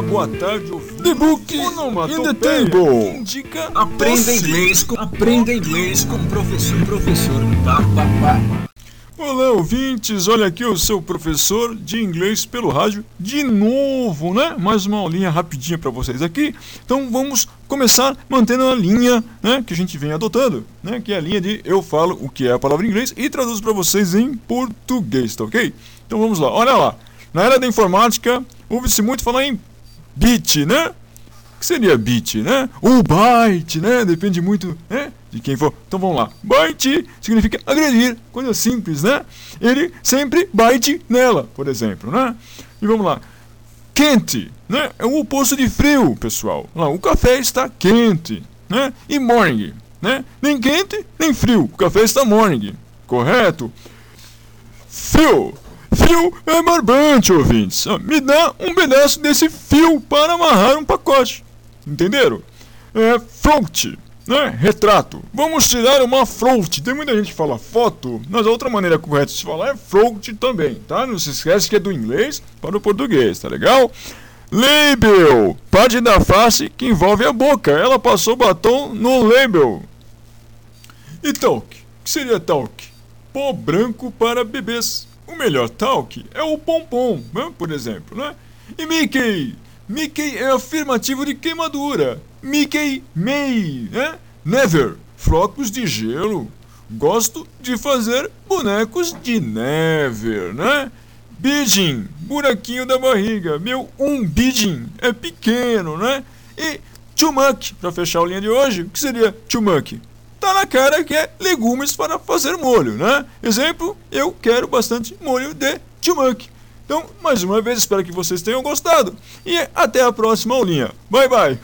boa tarde, ouvintes. The book in the table. Indica Aprenda inglês com o professor. Olá, ouvintes, olha aqui o seu professor de inglês pelo rádio de novo, né? Mais uma aulinha rapidinha para vocês aqui. Então vamos começar mantendo a linha, né, que a gente vem adotando, né? Que é a linha de eu falo o que é a palavra em inglês e traduzo para vocês em português, tá ok? Então vamos lá, olha lá. Na era da informática, ouve-se muito falar em bit, né? O que seria bit, né? Ou byte, né? Depende muito, né, de quem for. Então vamos lá. Byte significa agredir, coisa simples, né? Ele sempre bite nela, por exemplo, né? E vamos lá. Quente, né? É o oposto de frio, pessoal. Lá, o café está quente, né? E morning, né? Nem quente, nem frio. O café está morning, correto? Fio. Fio é barbante, ouvintes. Me dá um pedaço desse fio para amarrar um pacote. Entenderam? É float, né? Retrato. Vamos tirar uma float. Tem muita gente que fala foto, mas a outra maneira correta de se falar é float também, tá? Não se esquece que é do inglês para o português, tá legal? Label. Parte da face que envolve a boca. Ela passou batom no label. E talk. O que seria talk? Pó branco para bebês. O melhor talk é o pompom, né? Por exemplo, né? E Mickey? Mickey é afirmativo de queimadura. Mickey May, né? Never, flocos de gelo. Gosto de fazer bonecos de neve, né? Bidding, buraquinho da barriga. Meu bidding é pequeno, né? E chumuk, para fechar a linha de hoje, o que seria chumuk? Tá na cara que é legumes para fazer molho, né? Exemplo, eu quero bastante molho de chumuk. Então, mais uma vez, espero que vocês tenham gostado. E até a próxima aulinha. Bye, bye!